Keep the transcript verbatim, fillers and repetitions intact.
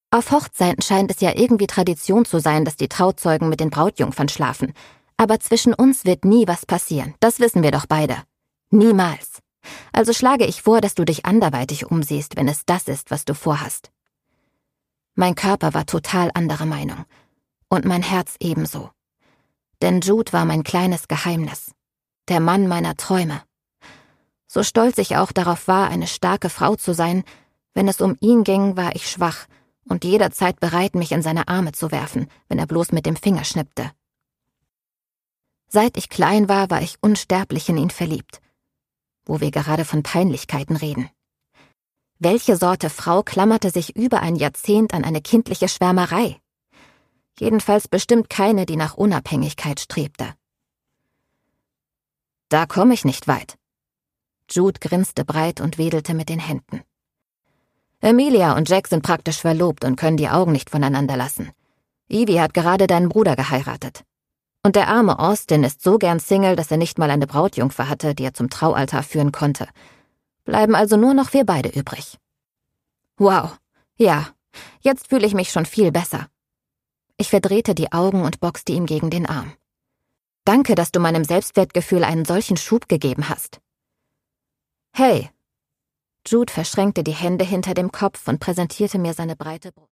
Auf Hochzeiten scheint es ja irgendwie Tradition zu sein, dass die Trauzeugen mit den Brautjungfern schlafen. Aber zwischen uns wird nie was passieren, das wissen wir doch beide. Niemals. Also schlage ich vor, dass du dich anderweitig umsiehst, wenn es das ist, was du vorhast. Mein Körper war total anderer Meinung. Und mein Herz ebenso. Denn Jude war mein kleines Geheimnis. Der Mann meiner Träume. So stolz ich auch darauf war, eine starke Frau zu sein, wenn es um ihn ging, war ich schwach und jederzeit bereit, mich in seine Arme zu werfen, wenn er bloß mit dem Finger schnippte. Seit ich klein war, war ich unsterblich in ihn verliebt. Wo wir gerade von Peinlichkeiten reden. Welche Sorte Frau klammerte sich über ein Jahrzehnt an eine kindliche Schwärmerei? Jedenfalls bestimmt keine, die nach Unabhängigkeit strebte. Da komme ich nicht weit. Jude grinste breit und wedelte mit den Händen. Emilia und Jack sind praktisch verlobt und können die Augen nicht voneinander lassen. Evie hat gerade deinen Bruder geheiratet. Und der arme Austin ist so gern Single, dass er nicht mal eine Brautjungfer hatte, die er zum Traualtar führen konnte. Bleiben also nur noch wir beide übrig. Wow, ja, jetzt fühle ich mich schon viel besser. Ich verdrehte die Augen und boxte ihm gegen den Arm. Danke, dass du meinem Selbstwertgefühl einen solchen Schub gegeben hast. Hey! Jude verschränkte die Hände hinter dem Kopf und präsentierte mir seine breite Brust.